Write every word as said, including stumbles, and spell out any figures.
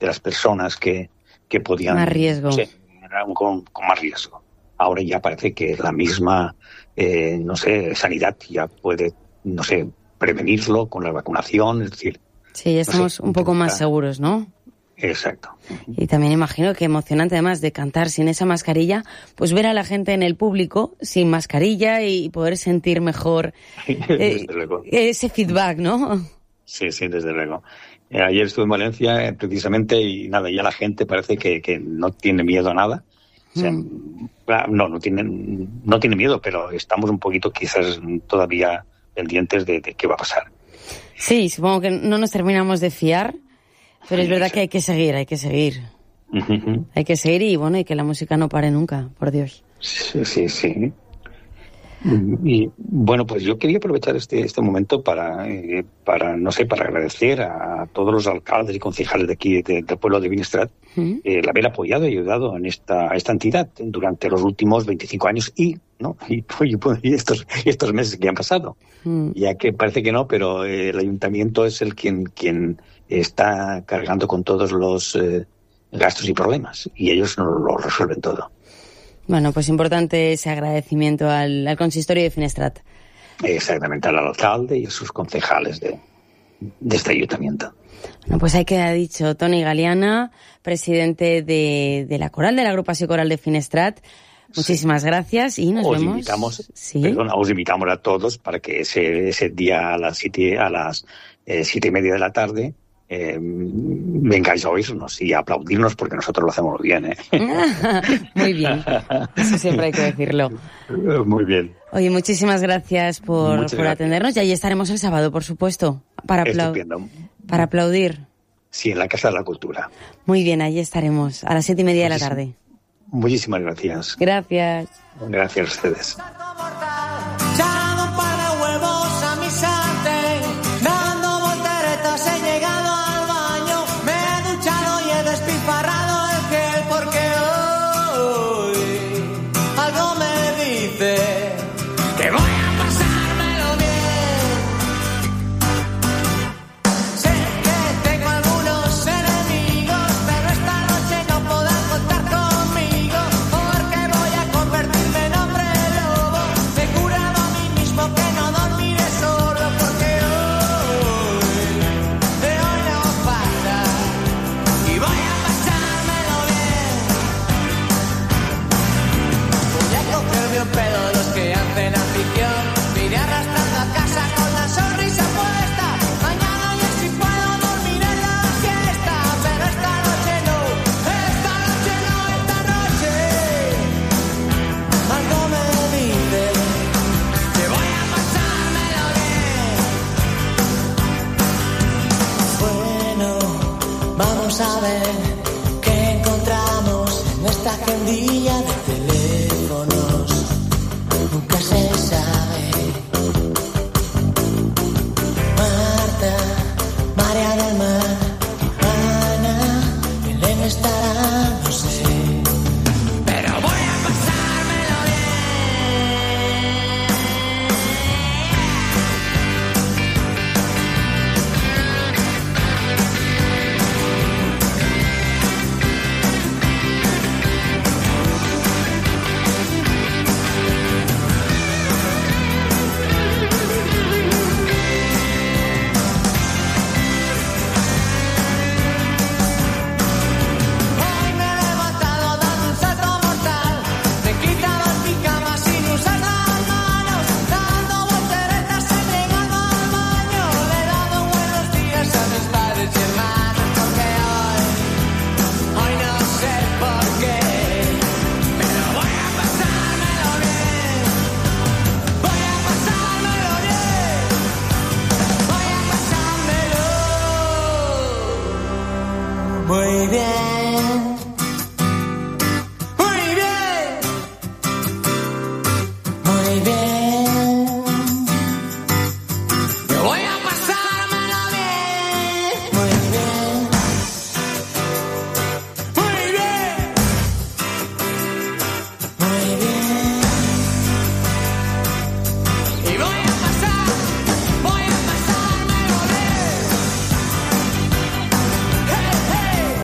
de las personas que, que podían... Más riesgo. No sé, con, con más riesgo. Ahora ya parece que la misma, eh, no sé, sanidad ya puede, no sé, prevenirlo con la vacunación, es decir... Sí, ya estamos no sé, un poco más seguros, ¿no? Exacto. Y también imagino que emocionante, además de cantar sin esa mascarilla, pues ver a la gente en el público sin mascarilla y poder sentir mejor eh, ese feedback, ¿no? Sí, sí, desde luego. Eh, ayer estuve en Valencia eh, precisamente y nada, ya la gente parece que, que no tiene miedo a nada. O sea, mm. no, no tiene, no tiene miedo, pero estamos un poquito quizás todavía pendientes de, de qué va a pasar. Sí, supongo que no nos terminamos de fiar. Pero es verdad que hay que seguir, hay que seguir. Uh-huh. Hay que seguir y, bueno, y que la música no pare nunca, por Dios. Sí, sí, sí. Y, bueno, pues yo quería aprovechar este este momento para, eh, para no sé, para agradecer a todos los alcaldes y concejales de aquí, de, del pueblo de Finestrat, uh-huh. el haber apoyado y ayudado en esta, a esta entidad durante los últimos veinticinco años y, ¿no? y, y, estos, y estos meses que han pasado. Uh-huh. Ya que parece que no, pero eh, el ayuntamiento es el quien... quien está cargando con todos los eh, gastos y problemas y ellos no lo resuelven todo. Bueno, pues importante ese agradecimiento al, al consistorio de Finestrat. Exactamente, al alcalde y a sus concejales de, de este ayuntamiento. Bueno, pues ahí queda dicho. Toni Galiana, presidente de, de la coral, de la agrupación coral de Finestrat. Muchísimas sí. gracias y nos os vemos. Invitamos, ¿Sí? Perdona, os invitamos a todos para que ese, ese día a las siete, a las eh, siete y media de la tarde Eh, vengáis a oírnos y a aplaudirnos porque nosotros lo hacemos bien, ¿eh? Muy bien, eso siempre hay que decirlo. Muy bien. Oye, muchísimas gracias por, Muchas por gracias. atendernos y ahí estaremos el sábado, por supuesto, para, aplau- para aplaudir. Sí, en la Casa de la Cultura. Muy bien, ahí estaremos a las siete y media Muchísim- de la tarde. Muchísimas gracias. Gracias. Gracias a ustedes. A ver qué encontramos en esta agendilla de teléfonos. Nunca se sabe. Marta, María del Mar, Ana, Belén estará, no sé. Pero voy a pasármelo muy bien.